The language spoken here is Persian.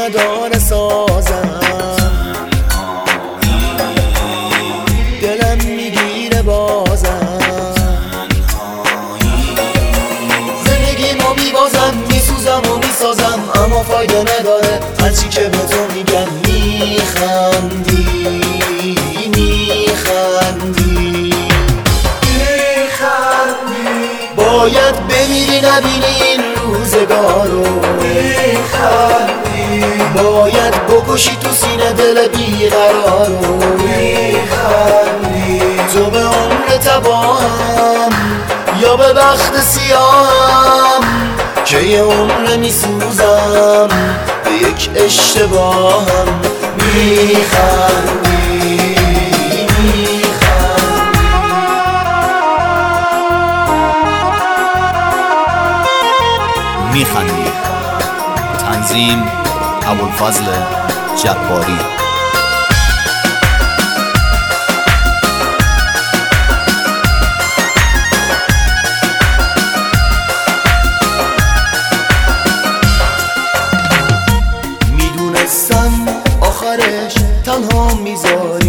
نداره سازم، دلم میگیره بازم، زندگیمو میبازم، میسوزم و میسازم، اما فایده نداره هرچی که به تو میگم. میخندی باید بمیری نبینی این روزگارو، میخندی باید بکشی تو سینه دل بیقرارو، میخندی تو به عمر تباهم یا به بخت سیاهم که یه عمر میسوزم به یک اشتباهم. میخندی میخندی. تنظیم ابوالفضل جباری. میدونستم آخرش تنها میذاری